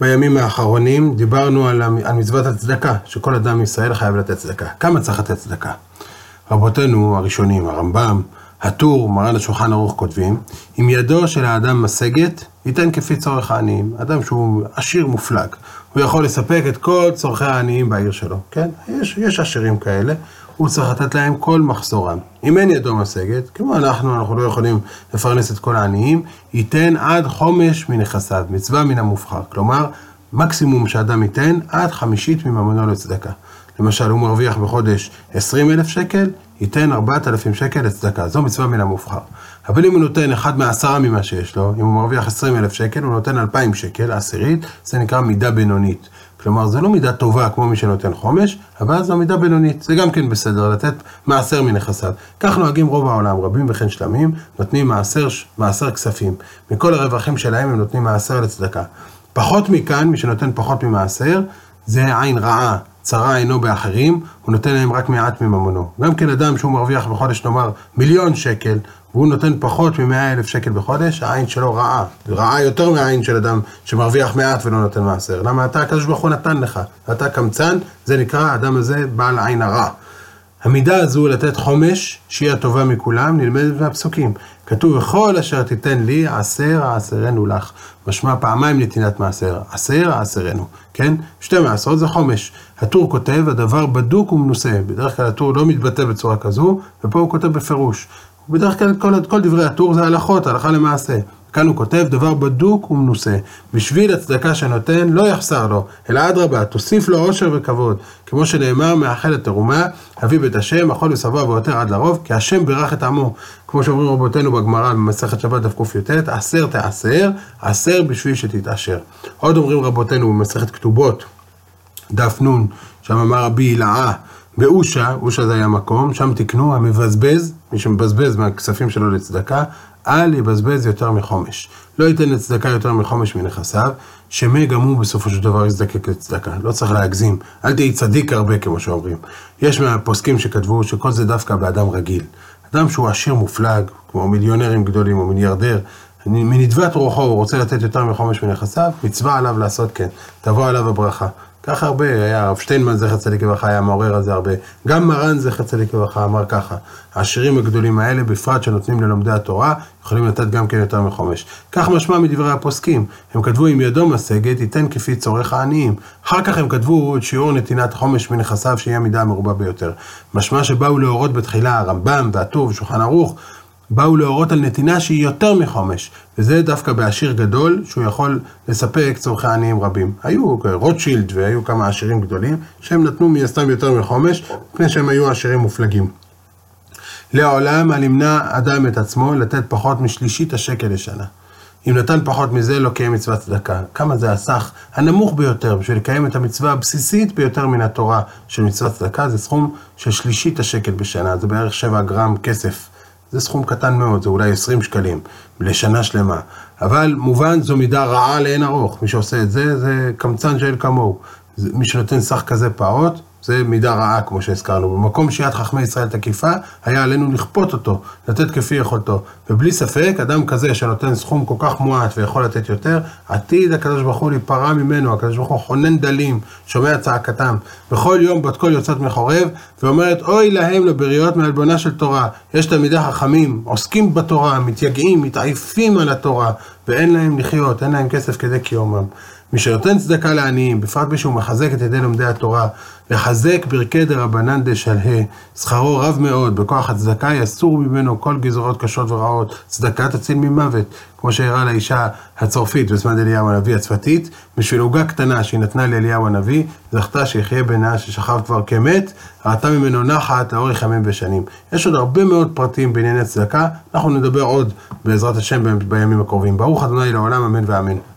בימים האחרונים דיברנו על מצוות הצדקה, שכל אדם מישראל חייב לתת צדקה. כמה צריך לתת צדקה? רבותינו הראשונים, הרמב"ם, הטור, מרן השולחן ערוך כותבים, אם ידו של האדם משגת, ייתן כפי צורך העניים. אדם שהוא עשיר מופלג, הוא יכול לספק את כל צורכי העניים בעיר שלו, כן? יש עשירים כאלה, הוא צריך לתת להם כל מחסורם. אם אין ידו משגת, כמו אנחנו לא יכולים לפרנס את כל העניים, ייתן עד חומש מנכסיו, מצווה מן המובחר. כלומר, מקסימום שאדם ייתן עד 1/5 מממונו לצדקה. למשל, הוא מרוויח בחודש 20,000 שקל, ייתן 4,000 שקל לצדקה. זו מצווה מן המובחר. אבל אם הוא נותן 1/10 ממה שיש לו, אם הוא מרוויח 20,000 שקל, הוא נותן 2,000 שקל, עשירית, זה נקרא מידה בינונית. כלומר, זה לא מידה טובה כמו מי שנותן חומש, אבל זו מידה בינונית. זה גם כן בסדר, לתת מעשר מנכסיו. כך נוהגים רוב העולם, רבים וכן שלמים, נותנים מעשר כספים. מכל הרווחים שלהם הם נותנים מעשר לצדקה. פחות מכאן, מי שנותן פחות ממעשר, זה עין רעה. צרה אינו באחרים, הוא נותן להם רק מעט מממונו. גם כן אדם שהוא מרוויח בחודש, נאמר, 1,000,000 שקל, והוא נותן פחות מ100,000 שקל בחודש, העין שלו רעה. רעה יותר מהעין של אדם שמרוויח מעט ולא נותן מעשר. למה אתה, הקדוש ברוך הוא נתן לך? אתה קמצן, זה נקרא, האדם הזה בעל העין הרע. המידה הזו לתת חומש, שהיא הטובה מכולם, נלמדת מהפסוקים. כתוב, וכל אשר תיתן לי, 10 אעשרנו לך. משמע פעמיים נתינת מעשר, 10 אעשרנו. כן? 2 מעשרות זה חומש. הטור כותב, הדבר בדוק ומנוסה. בדרך כלל הטור לא מתבטא בצורה כזו, ופה הוא כותב בפירוש. בדרך כלל כל דברי הטור זה הלכות, הלכה למעשה. כאן הוא כותב דבר בדוק ומנוסה. בשביל הצדקה שנותן לא יחסר לו, אלא אדרבה, תוסיף לו עושר וכבוד. כמו שנאמר, מאחל התרומה, הביא בית השם, אכול ושבע ויותר עד לרוב, כי השם בירך את עמו. כמו שאומרים רבותינו בגמרא במסכת שבת דף ק"ט, 10 תעשר, 10 בשביל שתתעשר. עוד אומרים רבותינו במסכת כתובות, דף נ', שם אמר רבי הילאה, באושה, אושה זה היה מקום, שם תקנו, המבזבז, מי שמבזבז מהכספים שלו לצדקה, אל יבזבז יותר מחומש. לא ייתן לצדקה יותר מחומש מנכסיו, שמא גם הוא בסופו של דבר יזדקק לצדקה. לא צריך להגזים. אל תהי צדיק הרבה כמו שאומרים. יש מהפוסקים שכתבו שכל זה דווקא באדם רגיל. אדם שהוא עשיר מופלג, כמו מיליונרים גדולים או מיליארדר, מנדבת רוחו הוא רוצה לתת יותר מחומש מנכסיו, מצווה עליו לעשות כן. תבוא עליו הברכה. ככה הרבה, היה הרב שטיינמן זכר צדיק לברכה, היה מעורר על זה הרבה. גם מרן זכר צדיק לברכה אמר ככה, העשירים הגדולים האלה, בפרט שנותנים ללומדי התורה, יכולים לתת גם כן יותר מחומש. כך משמע מדברי הפוסקים, הם כתבו אם ידו משגת, ייתן כפי צורך העניים. אחר כך הם כתבו את שיעור נתינת חומש מנכסיו, שהיא המידה המרובה ביותר. משמע שבאו להורות בתחילה הרמב"ם והטור ושולחן ערוך, באו להורות על נתינה שהיא יותר מחומש, וזה דווקא בעשיר גדול, שהוא יכול לספק צורכי עניים רבים. היו רוטשילד והיו כמה עשירים גדולים, שהם נתנו מהסתם יותר מחומש, מפני שהם היו עשירים מופלגים. לעולם, על ימנע אדם את עצמו לתת פחות מ1/3 השקל לשנה. אם נתן פחות מזה, לא קיים מצוות צדקה. כמה זה הסך הנמוך ביותר, בשביל לקיים את המצווה הבסיסית ביותר מן התורה של מצוות צדקה, זה סכום של 1/3 השקל בשנה, זה בערך 7 גרם כסף. זה סכום קטן מאוד, זה אולי 20 שקלים לשנה שלמה. אבל מובן זו מידה רעה לאין ארוך. מי שעושה את זה, זה קמצן שאין כמוהו. מי שנותן סך כזה פעוט, זה מידה רעה כמו שהזכרנו. במקום שיד חכמי ישראל תקיפה, היה עלינו לכפות אותו, לתת כפי יכולתו. ובלי ספק, אדם כזה שנותן סכום כל כך מועט ויכול לתת יותר, עתיד הקדוש ברוך הוא להיפרע ממנו, הקדוש ברוך הוא חונן דלים, שומע צעקתם. בכל יום בת קול יוצאת מחורב, ואומרת, אוי להם לבריות מעלבונה של תורה. יש תלמידי חכמים, עוסקים בתורה, מתייגעים, מתעייפים על התורה, ואין להם לחיות, אין להם כסף כדי קיומם. מי שנותן צדקה לעניים, בפרט מי שהוא מחזק את ידי לומדי התורה, לחזק ברכי דרבנן דשלהה, שכרו רב מאוד, בכוח הצדקה יסור ממנו כל גזרות קשות ורעות, צדקה תציל ממוות, כמו שהראה לאישה הצרפית בזמן אליהו הנביא הצפתית, בשביל עוגה קטנה שהיא נתנה לאליהו הנביא, זכתה שיחיה בנה ששכב כבר כמת, ראתה ממנו נחת לאורך ימים ושנים. יש עוד הרבה מאוד פרטים בענייני צדקה, אנחנו נדבר עוד בעזרת השם בימים הקרובים. ברוך ה' לעולם, אמן ואמן.